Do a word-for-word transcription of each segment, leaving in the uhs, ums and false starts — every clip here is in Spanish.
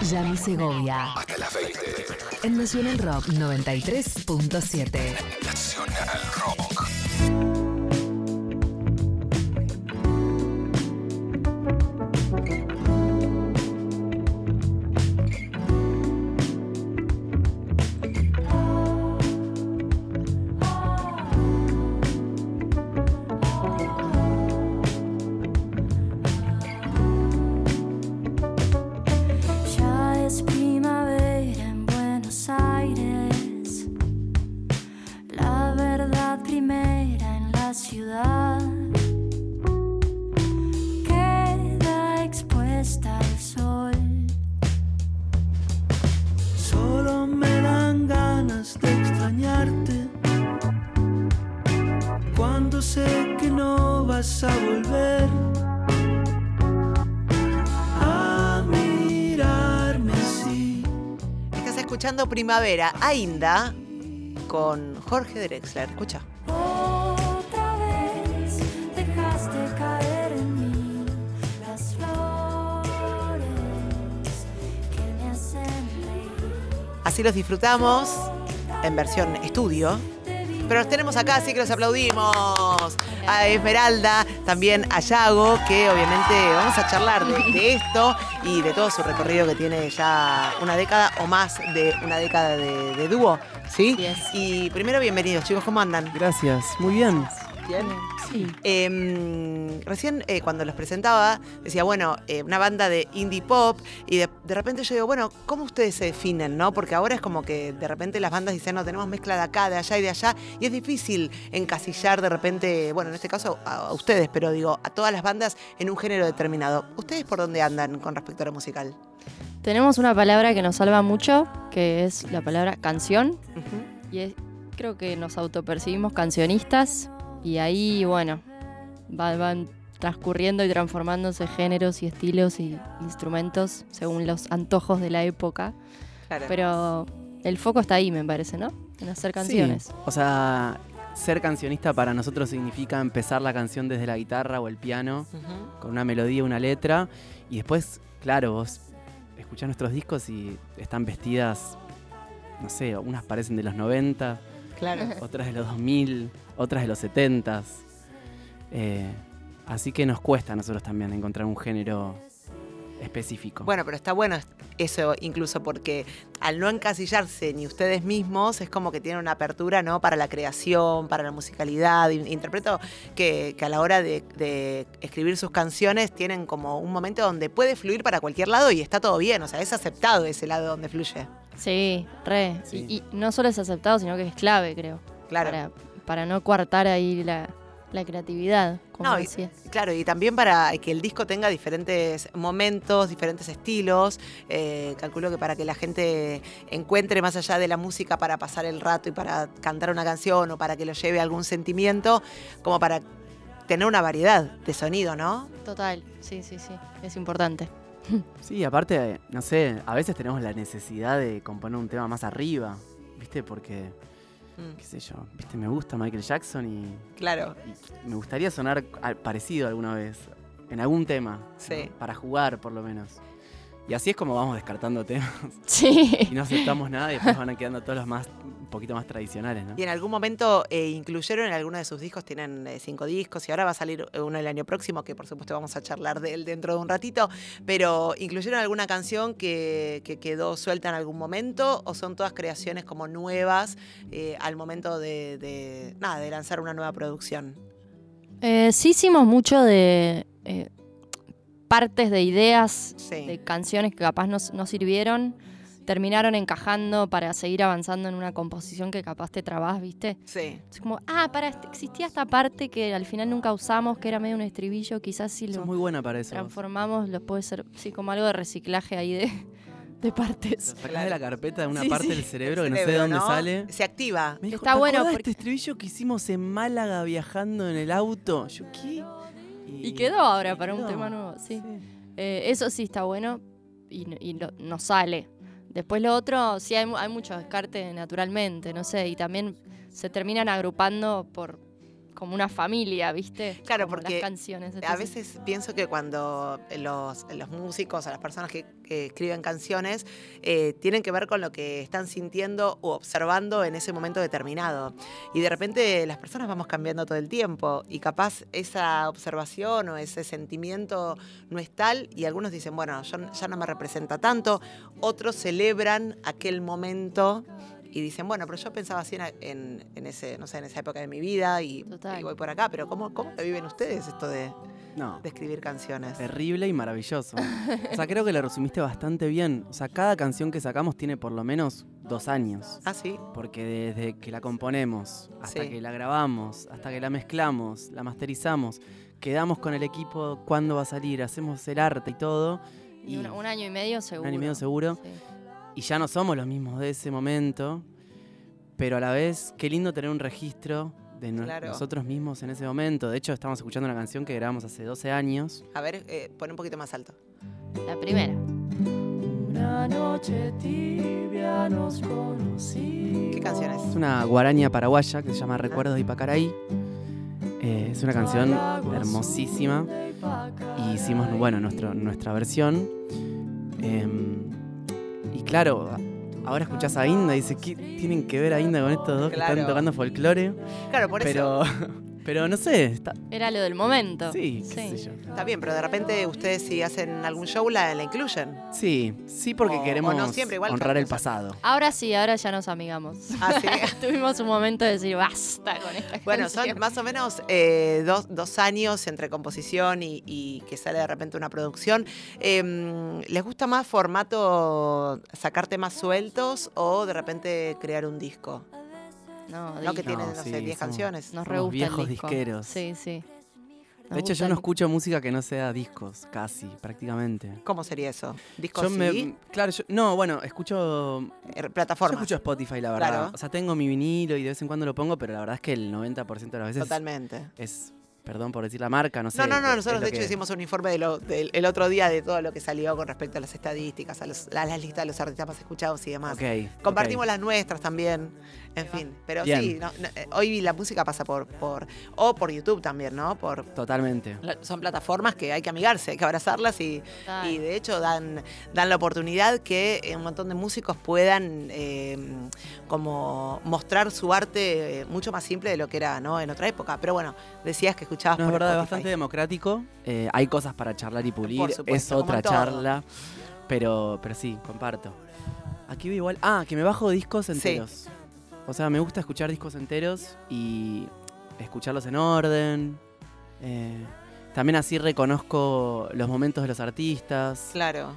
Yami Segovia. Hasta las veinte. En Nacional Rock noventa y tres punto siete. Nacional Rock. Primavera, Ainda, con Jorge Drexler. Escucha. Otra vez dejaste caer en mí las flores que me hacen reír. Así los disfrutamos en versión estudio. Pero los tenemos acá, así que los aplaudimos. A Esmeralda, también a Yago, que obviamente vamos a charlar de, de esto y de todo su recorrido que tiene ya una década o más de una década de, de dúo, ¿sí? Yes. Y primero, bienvenidos, chicos, ¿cómo andan? Gracias, muy bien. ¿Bien? Sí. Eh, recién eh, cuando los presentaba decía, bueno, eh, una banda de indie pop y de, de repente yo digo, bueno, ¿cómo ustedes se definen, no? Porque ahora es como que de repente las bandas dicen, no, tenemos mezcla de acá, de allá y de allá y es difícil encasillar de repente, bueno, en este caso a, a ustedes, pero digo, a todas las bandas en un género determinado. ¿Ustedes por dónde andan con respecto a lo musical? Tenemos una palabra que nos salva mucho, que es la palabra canción. Uh-huh. Y es, creo que nos autopercibimos cancionistas. Y ahí, bueno, va, van transcurriendo y transformándose géneros y estilos y instrumentos según los antojos de la época. Claro. Pero el foco está ahí, me parece, ¿no? En hacer canciones. Sí, o sea, ser cancionista para nosotros significa empezar la canción desde la guitarra o el piano, Uh-huh. con una melodía, una letra, y después, claro, vos escuchás nuestros discos y están vestidas, no sé, unas parecen de los noventa, Claro. otras de los dos mil, otras de los setenta. Eh, así que nos cuesta a nosotros también encontrar un género específico. Bueno, pero está bueno eso incluso porque al no encasillarse ni ustedes mismos es como que tienen una apertura, ¿no? Para la creación, para la musicalidad. Interpreto que, que a la hora de, de escribir sus canciones tienen como un momento donde puede fluir para cualquier lado y está todo bien, o sea, es aceptado ese lado donde fluye. Sí, re. Sí. Y, y no solo es aceptado, sino que es clave, creo. Claro. Para, para no coartar ahí la, la creatividad, como No, y- decía. Claro, y también para que el disco tenga diferentes momentos, diferentes estilos. Eh, calculo que para que la gente encuentre más allá de la música para pasar el rato y para cantar una canción o para que lo lleve a algún sentimiento, como para tener una variedad de sonido, ¿no? Total, sí, sí, sí. Es importante. Sí, aparte, no sé, a veces tenemos la necesidad de componer un tema más arriba, ¿viste? Porque, Mm, qué sé yo, ¿viste? Me gusta Michael Jackson y, claro, y me gustaría sonar al- parecido alguna vez, en algún tema, sí. ¿no? Para jugar por lo menos. Y así es como vamos descartando temas Sí. y no aceptamos nada y después van quedando todos los más, un poquito más tradicionales, ¿no? Y en algún momento eh, incluyeron en alguno de sus discos, tienen eh, cinco discos y ahora va a salir uno el año próximo, que por supuesto vamos a charlar de él dentro de un ratito, pero ¿incluyeron alguna canción que, que quedó suelta en algún momento o son todas creaciones como nuevas eh, al momento de, de, nada, de lanzar una nueva producción? Eh, sí hicimos mucho de eh, partes de ideas, Sí. de canciones que capaz no, no sirvieron, terminaron encajando para seguir avanzando en una composición que capaz te trabás, ¿viste? Sí. Es como, ah, para, este- existía esta parte que al final nunca usamos, que era medio un estribillo, quizás si Sos lo muy buena para eso. transformamos, lo puede ser, sí, como algo de reciclaje ahí de, de partes. Sacás de la carpeta de una Sí, parte sí. del cerebro que El no sé de cerebro, dónde ¿no? sale. Se activa. Me dijo, Está ¿te bueno acordás de porque- este estribillo que hicimos en Málaga viajando en el auto? Yo, ¿qué? Y quedó ahora y para un quedó. tema nuevo, sí. Eh, eso sí está bueno y, y no, no sale. Después lo otro, sí hay, mu- hay mucho descarte naturalmente, no sé, y también se terminan agrupando por como una familia, ¿viste? Claro, Como porque las canciones. A Entonces, veces pienso que cuando los, los músicos o las personas que, que escriben canciones eh, tienen que ver con lo que están sintiendo o observando en ese momento determinado. Y de repente las personas vamos cambiando todo el tiempo y capaz esa observación o ese sentimiento no es tal y algunos dicen, bueno, yo, ya no me representa tanto, otros celebran aquel momento y dicen, bueno, pero yo pensaba así en, en, en ese, no sé, en esa época de mi vida y, Total. y voy por acá, pero ¿cómo, cómo lo viven ustedes esto de, No, de escribir canciones? terrible y maravilloso. O sea, creo que lo resumiste bastante bien. O sea, cada canción que sacamos tiene por lo menos dos años. Ah, sí. Porque desde que la componemos, hasta Sí. que la grabamos, hasta que la mezclamos, la masterizamos, quedamos con el equipo cuándo va a salir, hacemos el arte y todo. y un, un año y medio seguro. Un año y medio seguro. Sí. Y ya no somos los mismos de ese momento, pero a la vez, qué lindo tener un registro de no- Claro. nosotros mismos en ese momento. De hecho, estamos escuchando una canción que grabamos hace doce años. A ver, eh, pon un poquito más alto. La primera. Una noche tibia nos conocí. ¿Qué canción es? Es una guaraña paraguaya que se llama Recuerdos de Ipacaraí. Eh, es una canción hermosísima y hicimos, bueno, nuestro, nuestra versión. Em, y claro, a- ahora escuchás a Inda y dices, ¿qué tienen que ver a Inda con estos dos que Claro. están tocando folclore? Claro, por Pero, eso. pero no sé, está, Era lo del momento. sí, qué sé yo. Está bien, pero de repente ustedes si hacen algún show la, la incluyen. Sí, sí porque O- queremos o no siempre, igual honrar el cada cosa. pasado. Ahora sí, ahora ya nos amigamos. Ah, sí. Tuvimos un momento de decir, basta con esta Bueno, son canción". más o menos eh, dos, dos años entre composición y, y que sale de repente una producción. Eh, ¿Les gusta más formato sacar temas sueltos o de repente crear un disco? No, No, que disco. tiene, No, no sí, sé, diez somos- canciones. Nos somos re gusta viejos el disco. disqueros. Sí, sí. Nos De hecho, gusta yo no el- escucho música que no sea discos, casi, prácticamente. ¿Cómo sería eso? ¿Disco Yo C me, D? no, yo, no, bueno, escucho Eh, Yo Plataforma. escucho Spotify, la verdad. Claro. O sea, tengo mi vinilo y de vez en cuando lo pongo, pero la verdad es que el noventa por ciento de las veces Totalmente. es, perdón por decir la marca, no sé. No, no, no, es nosotros lo de hecho que- hicimos un informe de lo- del el otro día de todo lo que salió con respecto a las estadísticas, a, los- a las listas de los artistas más escuchados y demás. Ok, Compartimos ok. las nuestras también, en fin. Pero Bien. sí, no, no, eh, hoy la música pasa por, por, o por YouTube también, ¿no? Por, Totalmente. la- son plataformas que hay que amigarse, hay que abrazarlas y, Total. y de hecho dan, dan la oportunidad que eh, un montón de músicos puedan eh, como mostrar su arte eh, mucho más simple de lo que era, ¿no? En otra época. Pero bueno, decías que escuchabas No, es por verdad, es Spotify. bastante democrático. Eh, hay cosas para charlar y pulir. Por supuesto, es como otra en todo. charla. Pero, pero sí, comparto. Aquí veo igual. Ah, que me bajo discos enteros. O sea, me gusta escuchar discos enteros y escucharlos en orden. Eh, también así reconozco los momentos de los artistas. Claro.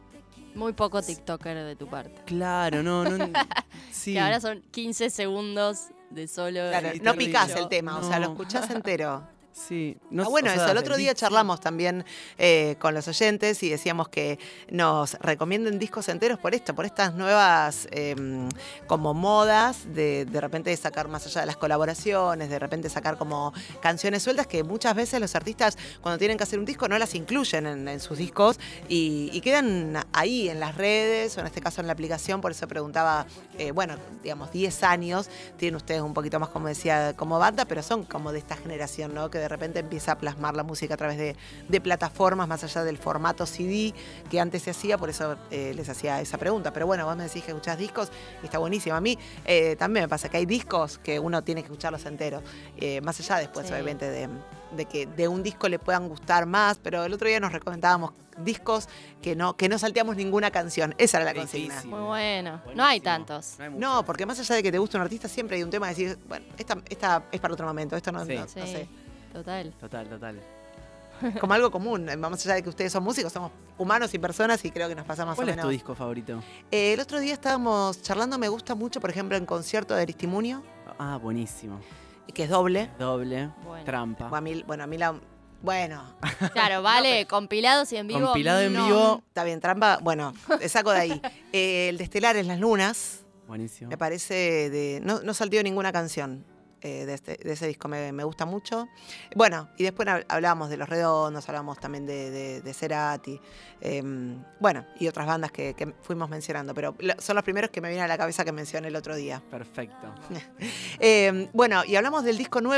Muy poco TikToker de tu parte. Claro, no, no. Sí. Que ahora son quince segundos de solo. Claro, Sí, no terrible. picás el tema, o sea, lo No. escuchás entero. Sí. No, Ah, bueno, o sea, eso, el otro el día disco- charlamos también eh, con los oyentes y decíamos que nos recomienden discos enteros por esto, por estas nuevas eh, como modas de de repente sacar más allá de las colaboraciones, de repente sacar como canciones sueltas que muchas veces los artistas cuando tienen que hacer un disco no las incluyen en, en sus discos y, y quedan ahí en las redes o en este caso en la aplicación, por eso preguntaba, eh, bueno, digamos, diez años, tienen ustedes un poquito más, como decía, como banda, pero son como de esta generación, ¿no? Que de repente empieza a plasmar la música a través de, de plataformas, más allá del formato C D que antes se hacía, por eso eh, les hacía esa pregunta. Pero bueno, vos me decís que escuchás discos y está buenísimo. A mí eh, también me pasa que hay discos que uno tiene que escucharlos enteros, eh, más allá después, Sí. obviamente, de, de que de un disco le puedan gustar más, pero el otro día nos recomendábamos discos que no, que no salteamos ninguna canción. Esa era la Qué consigna. difícil. Muy bueno. No hay Buenísimo. tantos. No hay mucho. No, porque más allá de que te guste un artista, siempre hay un tema de decir, bueno, esta, esta es para otro momento, esto no, Sí. no- no Sí, sé. total. Total, total. Como algo común, más allá de que ustedes son músicos, somos humanos y personas y creo que nos pasa más ¿Cuál o es menos. tu disco favorito? Eh, el otro día estábamos charlando, me gusta mucho, por ejemplo, en concierto de Aristimunio, Ah, buenísimo. que es doble. Doble, Bueno. trampa. O a mí, bueno, a mí la... Bueno, Claro, vale, compilados y en vivo. Compilado en no. vivo. está bien, trampa, bueno, te saco de ahí. Eh, el de Estelares, Las Lunas, Buenísimo. me parece de... No, no salteó ninguna canción. eh, de, este- de ese disco me, me gusta mucho. Bueno, y después hab- hablábamos de Los Redondos, hablábamos también de, de, de Cerati, eh, bueno, y otras bandas que, que fuimos mencionando, pero lo- son los primeros que me vienen a la cabeza que mencioné el otro día. Perfecto. Eh, bueno, y hablamos del disco nuevo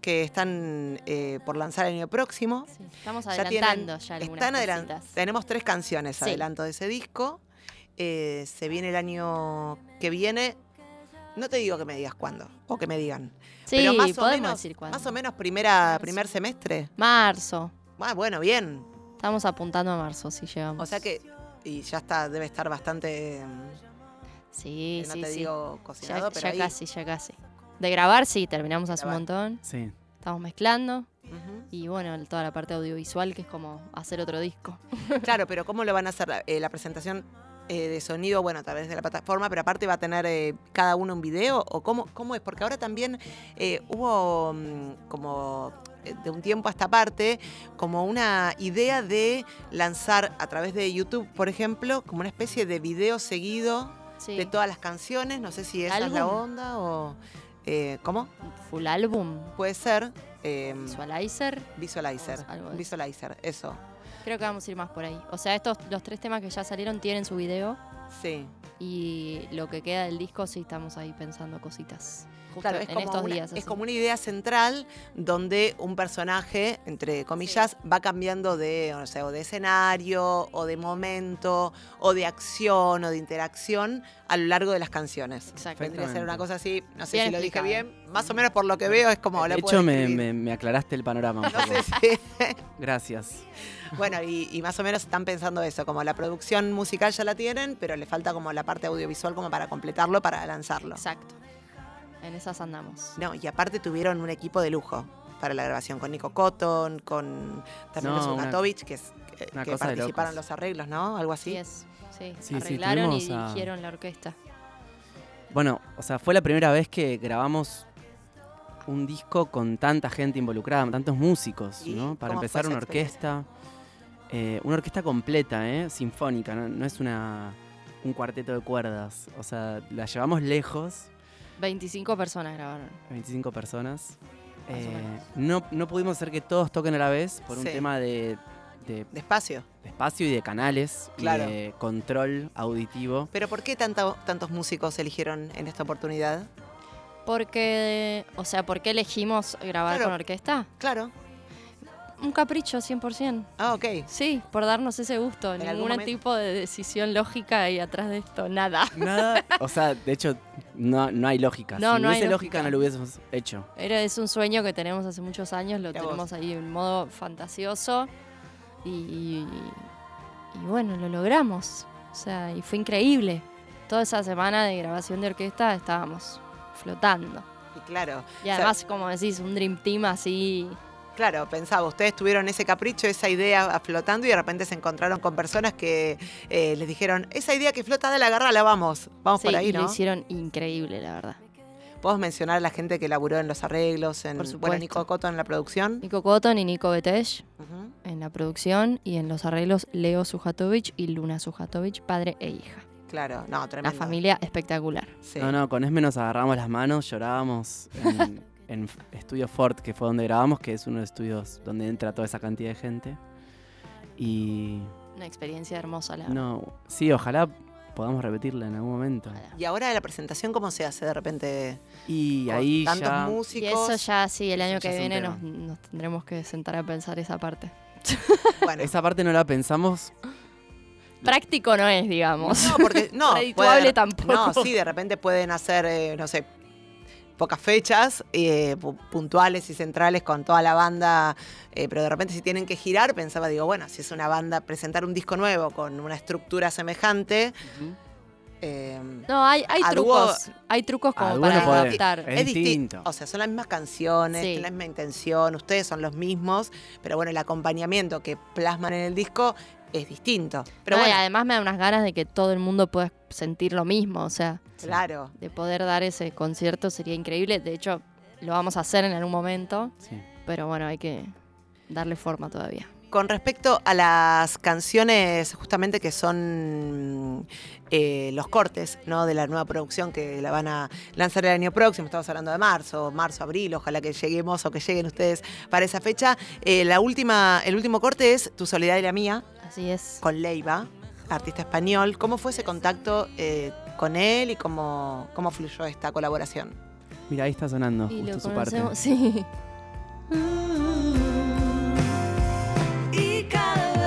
que están eh, por lanzar el año próximo. Sí, estamos Ya adelantando tienen- ya algunas están adelan- cositas. Tenemos tres canciones Sí. adelanto de ese disco. Eh, se viene el año que viene. No te digo que me digas cuándo, o que me digan. Sí, pero más o podemos menos, decir cuándo. más o menos primera, primer semestre. Marzo. Ah, bueno, bien. Estamos apuntando a marzo, si llegamos. O sea que, y ya está, debe estar bastante, Sí, eh, no sí, te sí. digo Ya, cocinado, pero ya ahí. casi, ya casi. De grabar, sí, terminamos hace Grabar. un montón. Sí. Estamos mezclando. Ujú. Y bueno, toda la parte audiovisual, que es como hacer otro disco. Claro, pero ¿cómo lo van a hacer? Eh, la presentación eh, de sonido, bueno, a través de la plataforma, pero aparte va a tener eh, cada uno un video, o cómo, cómo es, porque ahora también eh, hubo mm, como eh, de un tiempo a esta parte, como una idea de lanzar a través de YouTube, por ejemplo, como una especie de video seguido Sí. de todas las canciones. No sé si esa es la ¿Álbum? onda o eh, ¿cómo? Full álbum. Puede ser eh, Visualizer. Visualizer. Algo de eso. Visualizer, eso. Creo que vamos a ir más por ahí. O sea, estos, los tres temas que ya salieron tienen su video. Sí. Y lo que queda del disco, sí estamos ahí pensando cositas. Justo Claro, es en como, estos una, días. es así. como una idea central donde un personaje, entre comillas, va cambiando de, o sea, o de escenario, o de momento, o de acción, o de interacción a lo largo de las canciones. Exacto. Vendría a ser una cosa así, no sé Bien si lo dije explicado. bien, más o menos por lo que veo es como la De puedo hecho, me, describir. me- me aclaraste el panorama un No poco. sé si... Gracias. Bueno, y, y más o menos están pensando eso, como la producción musical ya la tienen, pero le falta como la parte audiovisual como para completarlo, para lanzarlo. Exacto. En esas andamos. No, y aparte tuvieron un equipo de lujo para la grabación, con Nico Cotton, con también No, los una- Zukatovich, que, es, que, una que cosa de participaron en locos. los arreglos, ¿no? Algo así. Sí, es. Sí, Sí, sí, arreglaron y tuvimos a- dirigieron la orquesta. Bueno, o sea, fue la primera vez que grabamos un disco con tanta gente involucrada, tantos músicos, ¿Y ¿no? Para cómo fue empezar, esa una experiencia? orquesta. eh, una orquesta completa, ¿eh? Sinfónica, ¿no? No es una, un cuarteto de cuerdas. O sea, la llevamos lejos, veinticinco personas grabaron. veinticinco personas. Más o Eh, menos. no, no pudimos hacer que todos toquen a la vez por un Sí. tema de, de- Despacio. de espacio y de canales Claro. y de control auditivo. Pero ¿por qué tanto- tantos músicos eligieron en esta oportunidad? Porque, o sea, ¿por qué elegimos grabar Claro. con orquesta? Claro. Un capricho, cien por ciento. Ah, ok. Sí, por darnos ese gusto. En algún Ningún momento- tipo de decisión lógica hay atrás de esto, nada. Nada, o sea, de hecho, no, no hay lógica. No, si no hay hubiese lógica. lógica, no lo hubiésemos hecho. Era, es un sueño que tenemos hace muchos años, lo Mirá tenemos vos. ahí en modo fantasioso y, y- y bueno, lo logramos. O sea, y fue increíble. Toda esa semana de grabación de orquesta estábamos flotando. Y claro. Y además, como decís, un Dream Team así. Claro, pensaba, ustedes tuvieron ese capricho, esa idea flotando y de repente se encontraron con personas que eh, les dijeron, esa idea que flota, dale, agarrala, vamos. Vamos Sí, por ahí, y lo ¿no? hicieron increíble, la verdad. ¿Podemos mencionar a la gente que laburó en los arreglos? En, Por bueno, supuesto. Nico Cotton en la producción. Nico Cotton y Nico Betesh Ujú. en la producción y en los arreglos Leo Sujatovich y Luna Sujatovich, padre e hija. Claro, no, La tremendo. familia espectacular. Sí. No, no, con Esme nos agarramos las manos, llorábamos en, en Estudio Fort, que fue donde grabamos, que es uno de los estudios donde entra toda esa cantidad de gente. Y Una experiencia hermosa, la verdad. no, sí, ojalá podamos repetirla en algún momento. Ojalá. Y ahora la presentación, ¿cómo se hace de repente? Y Con ahí tantos ya... Y músicos. eso ya, sí, el año Eso ya que es un viene tema. nos, nos tendremos que sentar a pensar esa parte. Bueno, Esa parte no la pensamos. Práctico no es, digamos. no, porque no. Redituable puede- tampoco. No, sí, de repente pueden hacer, eh, no sé, pocas fechas eh, pu- puntuales y centrales con toda la banda, eh, pero de repente si tienen que girar, pensaba, digo, bueno, si es una banda, presentar un disco nuevo con una estructura semejante. eh, No, hay, hay A dúo- trucos. Hay trucos A como dúo para no podés. adaptar. Es disti- distinto. O sea, son las mismas canciones, Sí. tienen la misma intención, ustedes son los mismos, pero bueno, el acompañamiento que plasman en el disco es distinto. Pero No, y bueno, además me da unas ganas de que todo el mundo pueda sentir lo mismo. O sea, claro. de poder dar ese concierto sería increíble. De hecho, lo vamos a hacer en algún momento. Sí. Pero bueno, hay que darle forma todavía. Con respecto a las canciones justamente que son eh, los cortes, ¿no?, de la nueva producción que la van a lanzar el año próximo, estamos hablando de marzo, marzo, abril, ojalá que lleguemos o que lleguen ustedes para esa fecha. Eh, la última, el último corte es Tu soledad y la mía, Así es. con Leiva, artista español. ¿Cómo fue ese contacto eh, con él y cómo, cómo fluyó esta colaboración? Mira, ahí está sonando Y lo justo su parte. conocemos, sí. Y cada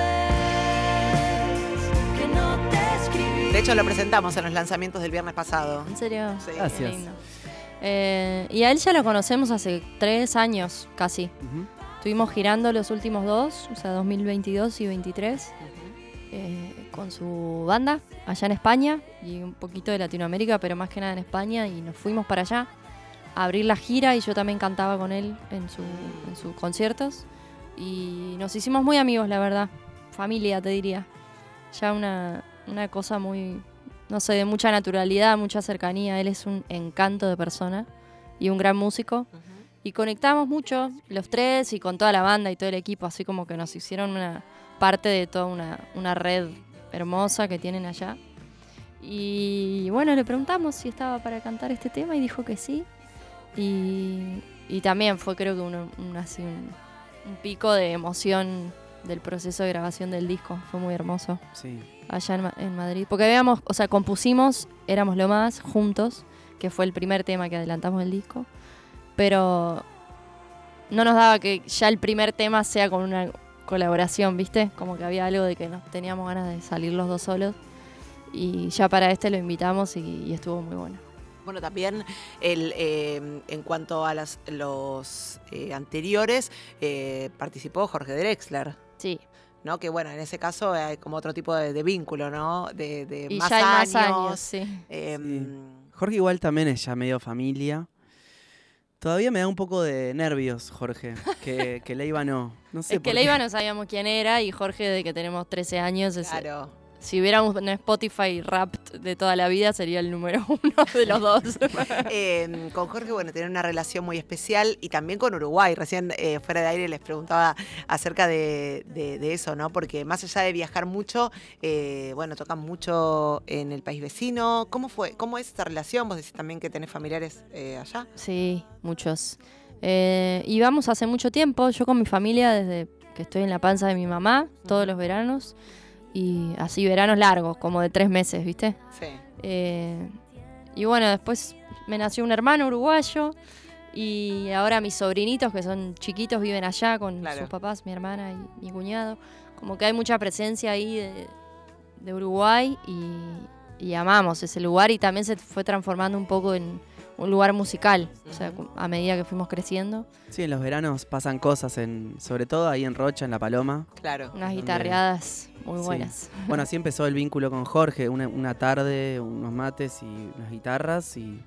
vez que no te escribí. De hecho, lo presentamos en los lanzamientos del viernes pasado. ¿En serio? Sí. Qué Gracias. lindo. Eh, y a él ya lo conocemos hace tres años casi. Ujú. Estuvimos girando los últimos dos, o sea, dos mil veintidós y veintitrés, eh, con su banda allá en España y un poquito de Latinoamérica, pero más que nada en España, y nos fuimos para allá a abrir la gira y yo también cantaba con él en, su, en sus conciertos y nos hicimos muy amigos, la verdad, familia te diría, ya una, una cosa muy, no sé, de mucha naturalidad, mucha cercanía. Él es un encanto de persona y un gran músico. Y conectamos mucho, los tres, y con toda la banda y todo el equipo, así como que nos hicieron una parte de toda una, una red hermosa que tienen allá. Y bueno, le preguntamos si estaba para cantar este tema y dijo que sí. Y, y también fue, creo que uno, un, así un, un pico de emoción del proceso de grabación del disco. Fue muy hermoso Sí. allá en, Ma- en Madrid. Porque habíamos, o sea, compusimos Éramos lo más juntos, que fue el primer tema que adelantamos del disco. Pero no nos daba que ya el primer tema sea con una colaboración, ¿viste? Como que había algo de que nos teníamos ganas de salir los dos solos. Y ya para este lo invitamos y, y estuvo muy bueno. Bueno, también el, eh, en cuanto a las, los eh, anteriores, eh, participó Jorge Drexler, Sí. ¿no? Que bueno, en ese caso hay como otro tipo de, de vínculo, ¿no? De, de Y más ya hay años. más años, sí. eh, Sí. Jorge igual también es ya medio familia. Todavía me da un poco de nervios, Jorge, que, que Leiva no. No sé Es por que qué. Leiva no sabíamos quién era y Jorge, de que tenemos trece años, es- Claro. si hubiéramos un Spotify rap de toda la vida, sería el número uno de los dos. Eh, con Jorge, bueno, tiene una relación muy especial y también con Uruguay. Recién eh, fuera de aire les preguntaba acerca de, de- de eso, ¿no? Porque más allá de viajar mucho, eh, bueno, tocan mucho en el país vecino. ¿Cómo fue? ¿Cómo es esta relación? Vos decís también que tenés familiares eh, allá. Sí, muchos. Eh, y vamos hace mucho tiempo, yo con mi familia desde que estoy en la panza de mi mamá, todos los veranos, y así veranos largos, como de tres meses, ¿viste? Sí. Eh, y bueno, después me nació un hermano uruguayo y ahora mis sobrinitos, que son chiquitos, viven allá con Claro. sus papás, mi hermana y mi cuñado. Como que hay mucha presencia ahí de, de Uruguay y, y amamos ese lugar, y también se fue transformando un poco en un lugar musical, o sea, Ujú. a medida que fuimos creciendo. Sí, en los veranos pasan cosas, en, sobre todo ahí en Rocha, en La Paloma. Claro. Unas Donde- guitarreadas muy Sí. buenas. Bueno, así empezó el vínculo con Jorge, una, una tarde, unos mates y unas guitarras y...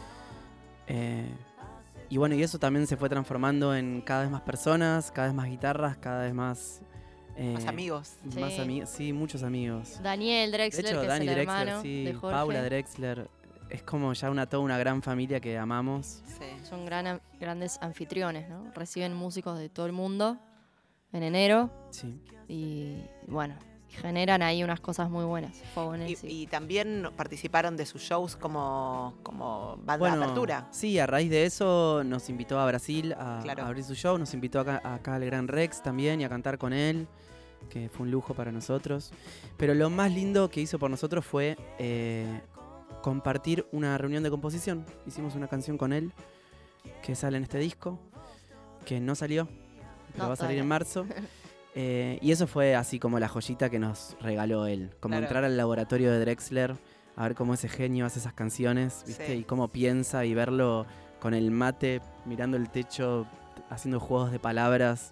eh, y bueno, y eso también se fue transformando en cada vez más personas, cada vez más guitarras, cada vez más... eh, Más amigos. Más Sí. amigos, sí, muchos amigos. Daniel De Drexler, hecho, que Dani es el Drexler, hermano sí, de Jorge. Paula Drexler, es como ya una toda una gran familia que amamos. Sí. Son gran, grandes anfitriones, ¿no? Reciben músicos de todo el mundo en enero Sí. y bueno, generan ahí unas cosas muy buenas. Fogones, Y, sí. y también participaron de sus shows como, como banda de apertura. Sí, a raíz de eso nos invitó a Brasil a, Claro. a abrir su show, nos invitó acá, acá al Gran Rex también y a cantar con él, que fue un lujo para nosotros. Pero lo más lindo que hizo por nosotros fue eh, compartir una reunión de composición. Hicimos una canción con él que sale en este disco, que no salió, pero No, va a salir todavía. en marzo. Eh, y eso fue así como la joyita que nos regaló él. Como Claro. entrar al laboratorio de Drexler, a ver cómo ese genio hace esas canciones, ¿viste? Sí. Y cómo piensa y verlo con el mate, mirando el techo, haciendo juegos de palabras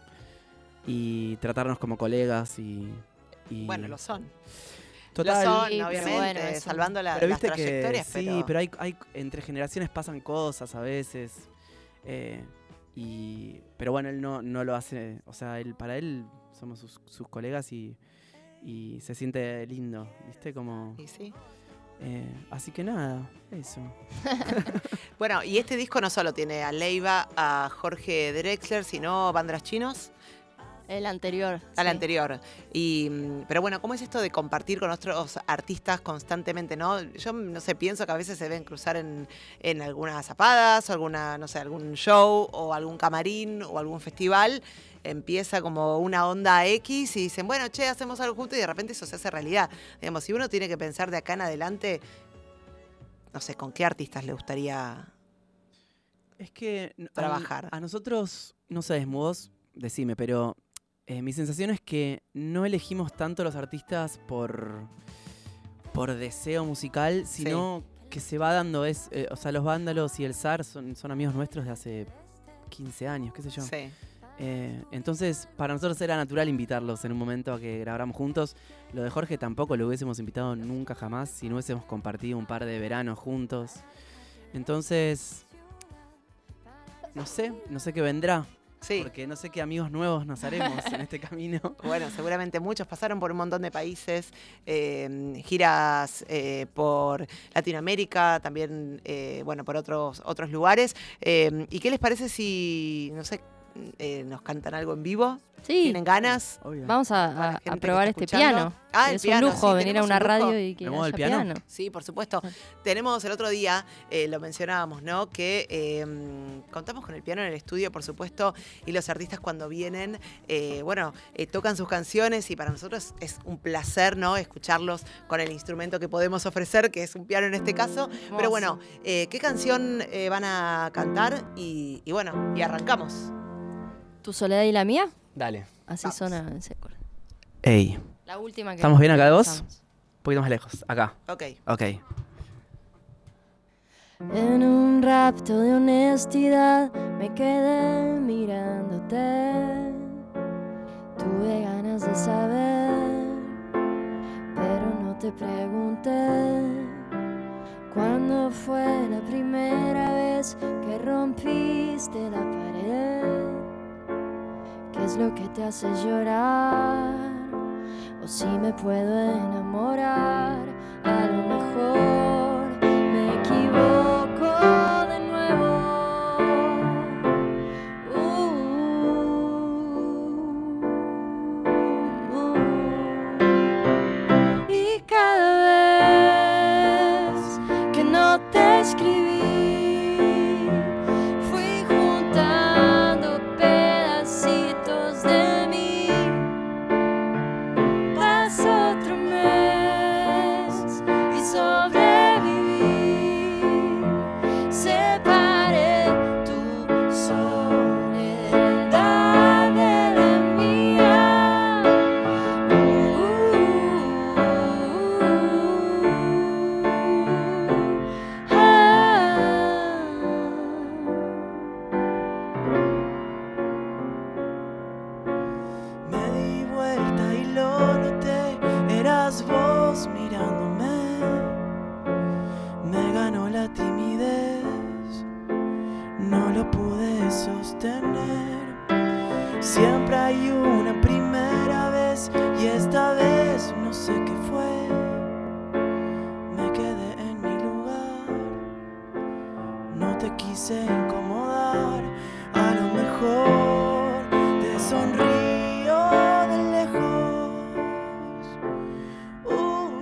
y tratarnos como colegas y... y- Bueno, lo son. Total. Lo son, Sí, pero obviamente, bueno, es un- salvando la- Pero las viste que trayectorias, sí, pero... pero, hay, hay entre generaciones pasan cosas a veces. eh, y pero bueno, él no, no lo hace, o sea, él para él somos sus, sus colegas y, y se siente lindo, ¿viste? Como Y sí. eh, así que nada, eso. Bueno, y este disco no solo tiene a Leiva, a Jorge Drexler, sino Banderas Chinos, El anterior. al sí. anterior. Y, mm, pero bueno, ¿cómo es esto de compartir con otros artistas constantemente, no? Yo, no sé, pienso que a veces se deben cruzar en, en algunas zapadas, o alguna, no sé, algún show, o algún camarín, o algún festival. Empieza como una onda X y dicen, bueno, che, hacemos algo juntos, y de repente eso se hace realidad. Digamos, si uno tiene que pensar de acá en adelante, no sé, ¿con qué artistas le gustaría Es que n- trabajar? A, a nosotros, no sé, vos decime, pero eh, mi sensación es que no elegimos tanto los artistas por, por deseo musical, sino que se va dando. Es, eh, o sea, los Vándalos y el Zar son, son amigos nuestros de hace quince años, qué sé yo. Sí. Eh, entonces, para nosotros era natural invitarlos en un momento a que grabáramos juntos. Lo de Jorge tampoco lo hubiésemos invitado nunca jamás si no hubiésemos compartido un par de veranos juntos. Entonces, no sé, no sé qué vendrá. Sí. Porque no sé qué amigos nuevos nos haremos en este camino. Bueno, seguramente muchos pasaron por un montón de países, eh, giras eh, por Latinoamérica, también, eh, bueno, por otros, otros lugares. Eh, ¿Y qué les parece si, no sé, eh, nos cantan algo en vivo? Sí, ¿Tienen ganas? Obvio. vamos a, Para la a- gente a que probar está este escuchando. piano. Ah, el es piano, un lujo sí, venir a tenemos una un lujo. radio y que ¿Me muevo haya el piano? piano. Sí, por supuesto. Tenemos el otro día, eh, lo mencionábamos, ¿no? Que eh, contamos con el piano en el estudio, por supuesto, y los artistas cuando vienen, eh, bueno, eh, tocan sus canciones y para nosotros es un placer, ¿no? Escucharlos con el instrumento que podemos ofrecer, que es un piano en este caso. Pero bueno, eh, ¿qué canción eh, van a cantar? Y, y bueno, y arrancamos. ¿Tu soledad y la mía? Dale. Así Vamos. suena en ese acorde. Ey, La última que ¿estamos bien acá de vos? lanzamos. un poquito más lejos. Acá. Ok. Ok. En un rapto de honestidad me quedé mirándote. Tuve ganas de saber, pero no te pregunté. ¿Cuándo fue la primera vez que rompiste la pared? ¿Qué es lo que te hace llorar? O si me puedo enamorar, a lo mejor me equivoco de nuevo. Uh, uh, uh. Y cada vez que no te escribí, fui juntando pedacitos de mí. Pasó otro mes y sobreviví. Separé tu soledad de la mía. Uh, ah. Me di vuelta y lo noté, eras vos mirándome. Me ganó la timidez, no lo pude sostener. Siempre hay una primera vez y esta vez no sé qué fue. Me quedé en mi lugar, no te quise incomodar. A lo mejor te sonrío de lejos. Uh,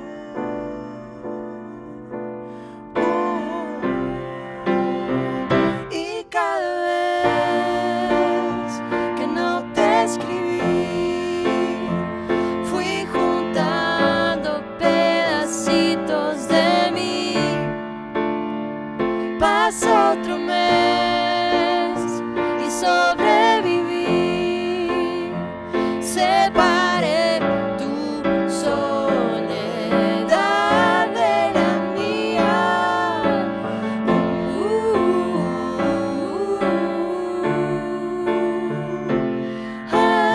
uh. Y cada vez que no te escribí, fui juntando pedacitos de mí. Pasó otro mes y sobreviví. Separé tu soledad de la mía. Uh,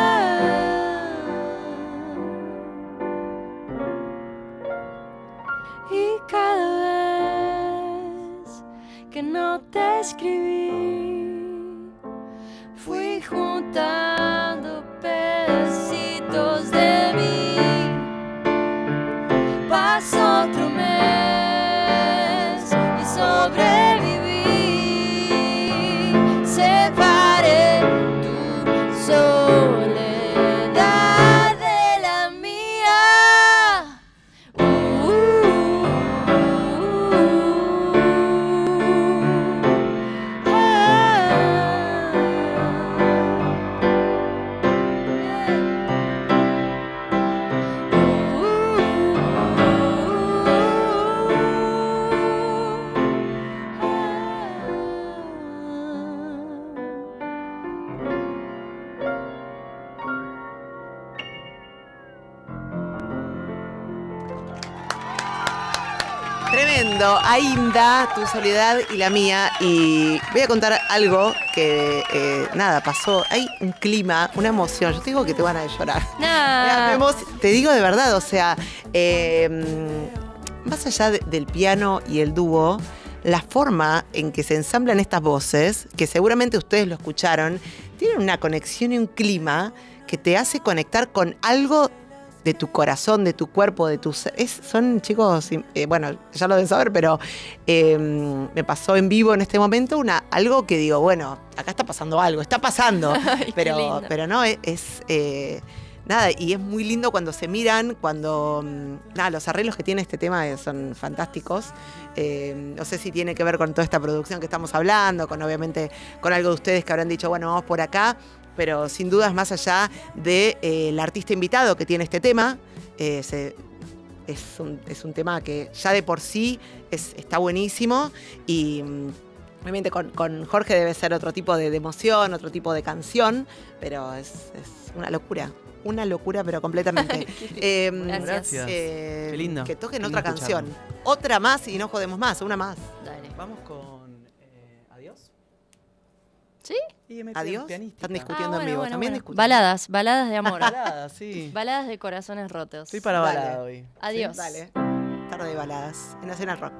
ah. Y cada vez que no te escribí, fui juntando pedacitos de mí. Pasó otro mes y sobreviví. Separé tu soledad de la mía. Uh, uh, uh, uh. Tremendo. Ainda, tu soledad y la mía. Y voy a contar algo que, eh, nada, pasó. Hay un clima, una emoción. Yo te digo que te van a llorar. Nah. Me emo- Te digo de verdad, o sea, eh, más allá de- del piano y el dúo, la forma en que se ensamblan estas voces, que seguramente ustedes lo escucharon, tienen una conexión y un clima que te hace conectar con algo de tu corazón, de tu cuerpo, de tus... Es, son chicos, eh, bueno, ya lo deben saber, pero eh, me pasó en vivo en este momento una, algo que digo, bueno, acá está pasando algo, está pasando, Ay, qué pero, lindo. pero no, es... es, eh, nada, y es muy lindo cuando se miran, cuando... mm, Nada, los arreglos que tiene este tema eh, son fantásticos. Eh, no sé si tiene que ver con toda esta producción que estamos hablando, con obviamente con algo de ustedes que habrán dicho, bueno, vamos por acá, pero sin dudas más allá del de, eh, artista invitado que tiene este tema, eh, se- es, un, es un tema que ya de por sí es, está buenísimo y mm, obviamente con, con Jorge debe ser otro tipo de, de emoción, otro tipo de canción, pero es, es una locura. Una locura, pero completamente. Eh, Gracias. eh, Qué lindo. Que toquen Qué lindo otra canción. escucharlo. Otra más y no jodemos más, una más. Dale. Vamos con eh, Adiós. ¿Sí? Y me Adiós. quedé pianística. Están discutiendo Ah, en bueno, vivo. bueno, También bueno. discuten. Baladas, baladas de amor. Balada, sí. Baladas de corazones rotos. Estoy para Dale. balada hoy. Adiós. Dale. Tarde de baladas. En Nacional Rock.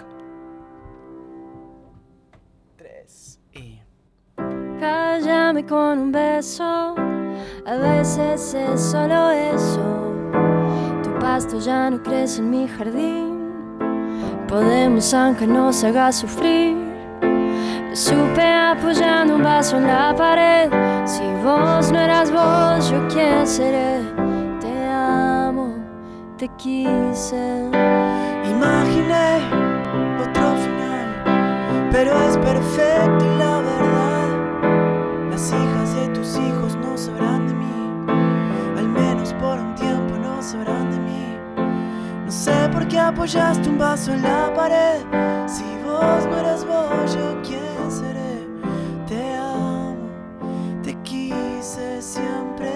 Tres y... Cállame con un beso, a veces es solo eso. Tu pasto ya no crece en mi jardín. Podemos aunque nos haga sufrir. Lo supe apoyando un vaso en la pared. Si vos no eras vos, yo quién seré. Te amo, te quise. Imaginé otro final, pero es perfecto y la verdad, las hijas de tus hijos no sabrán de mí, al menos por un tiempo no sabrán de mí. No sé por qué apoyaste un vaso en la pared, si vos no eras vos, yo quién seré. Te amo, te quise siempre.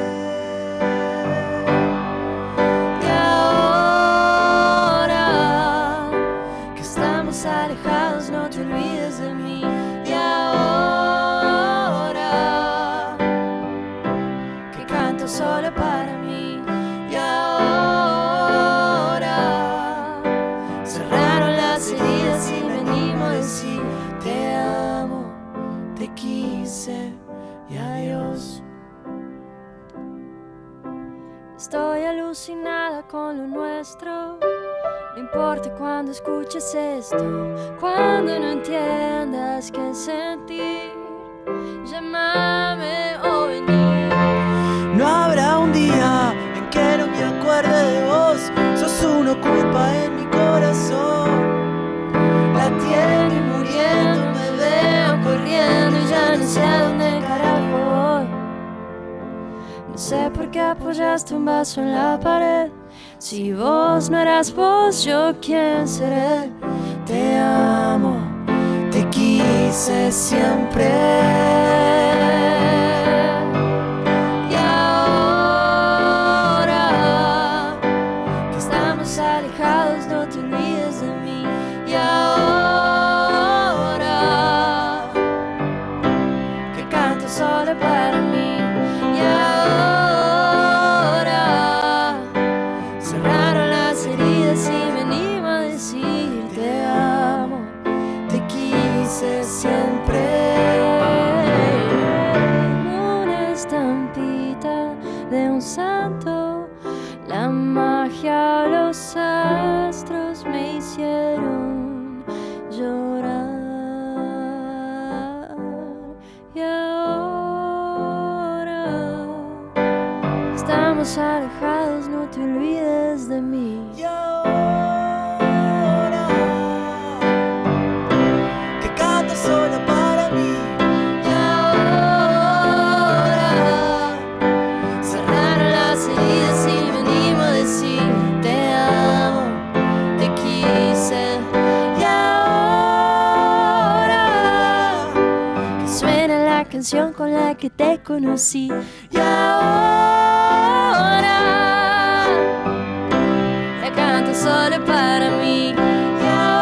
Y ahora que estamos alejados, no te olvides de mí. Y ahora que canto solo para mí. Y ahora cerraron las heridas y me animo a decir te amo, te quise y adiós. Estoy alucinada con lo nuestro. No importa cuando escuches esto, cuando no entiendas qué sentir, llámame o vení. No habrá un día en que no me acuerde de vos, sos una culpa en mi corazón. Latiendo y muriendo, me veo corriendo y ya no sé a dónde carajo voy. No sé por qué apoyaste un vaso en la pared. Si vos no eras vos, yo quién seré. Te amo, te quise siempre. Y ahora que estamos alejados, no te olvides de mí. Y ahora que canto solo para mí. Y ahora cerraron las heridas y me animo a decir te amo, te quise siempre. Una estampita de un santo, la magia o los astros me hicieron llorar. Y ahora estamos alejados, no te olvides de mí. Y ahora que canto sola para mí. Y ahora cerraron las heridas y me animo a decir te amo, te quise. Y ahora que suena la canción con la que te conocí. Y ahora la canto solo para mí. Y ahora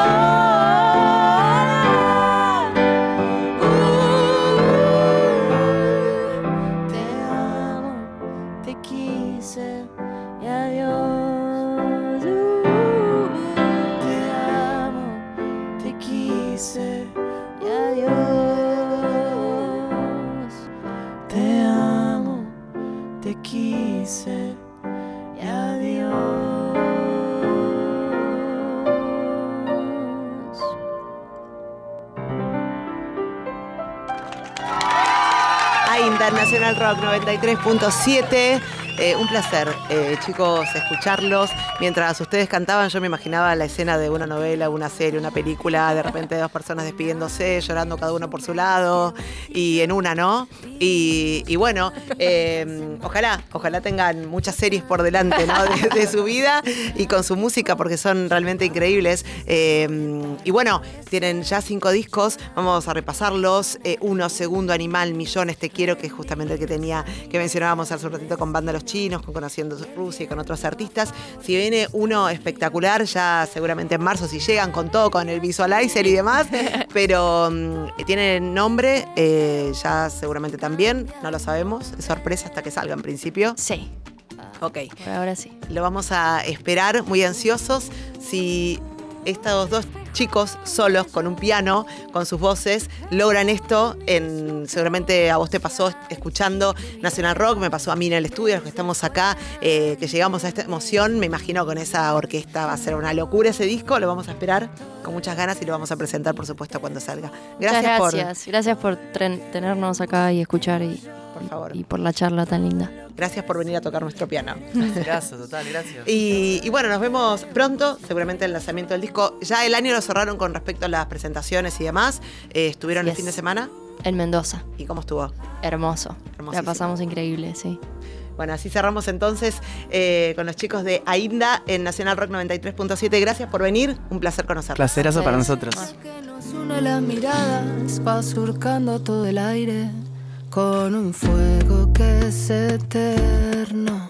vuelta en Nacional Rock noventa y tres punto siete. Eh, un placer, eh, chicos, escucharlos. Mientras ustedes cantaban, yo me imaginaba la escena de una novela, una serie, una película, de repente dos personas despidiéndose, llorando cada uno por su lado, y en una, ¿no? Y, y bueno, eh, ojalá, ojalá tengan muchas series por delante, ¿no? De, de su vida y con su música, porque son realmente increíbles. Eh, y bueno, tienen ya cinco discos, vamos a repasarlos. Eh, uno, Segundo, Animal, Millones, Te Quiero, que es justamente el que tenía, que mencionábamos hace un ratito con Banda Los Chinos, con Conociendo Rusia y con otros artistas. Si viene uno espectacular, ya seguramente en marzo, si llegan con todo, con el visualizer y demás, pero um, tiene nombre, eh, ya seguramente también, no lo sabemos, es sorpresa hasta que salga en principio. Sí. Ok. Por ahora sí. Lo vamos a esperar, muy ansiosos. Si estos dos chicos solos con un piano, con sus voces, logran esto, en, seguramente a vos te pasó escuchando Nacional Rock, me pasó a mí en el estudio, los que estamos acá, eh, que llegamos a esta emoción, me imagino con esa orquesta va a ser una locura ese disco, lo vamos a esperar con muchas ganas y lo vamos a presentar, por supuesto, cuando salga. Gracias, Muchas por... gracias. Gracias por tren- tenernos acá y escuchar y, Por favor. y por la charla tan linda. Gracias por venir a tocar nuestro piano. Gracias, total, gracias. Y, y bueno, nos vemos pronto, seguramente el lanzamiento del disco. Ya el año lo cerraron con respecto a las presentaciones y demás. Eh, ¿Estuvieron el Yes. fin de semana? En Mendoza. ¿Y cómo estuvo? Hermoso. Hermosísimo. La pasamos increíble, sí. Bueno, así cerramos entonces eh, con los chicos de Ainda en Nacional Rock noventa y tres punto siete. Gracias por venir, un placer conocerlos. Placerazo para nosotros. Que nos une las miradas, va surcando todo el aire con un fuego que es eterno,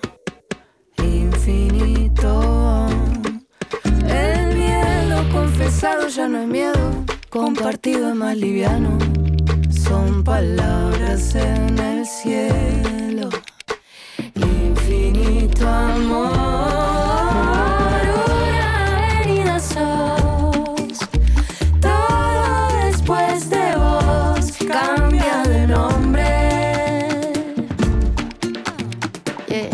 infinito. El miedo confesado ya no es miedo, compartido es más liviano. Son palabras en el cielo, infinito amor. Una herida sos, todo después de vos cambia de nombre. Yeah.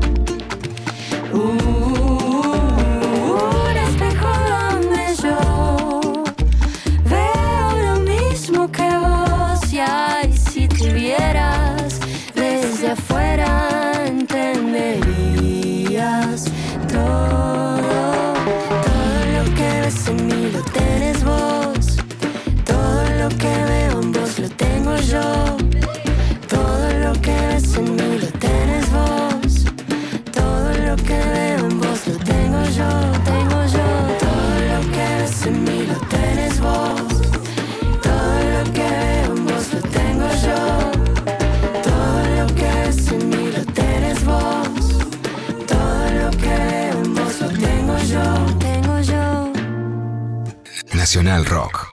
Un espejo donde yo veo lo mismo que vos. Y ay, si te vieras desde afuera entenderías todo. Todo lo que ves en mí lo tenés vos. Todo lo que veo en vos lo tengo yo. Todo lo que ves en mí lo tenés vos. Todo lo que veo en vos lo tengo yo, tengo yo. Todo lo que ves en mí lo tenés vos. Todo lo que veo en vos lo tengo yo. Todo lo que ves en mí lo tenés vos. Todo lo que veo en vos lo tengo yo, tengo yo. Nacional Rock.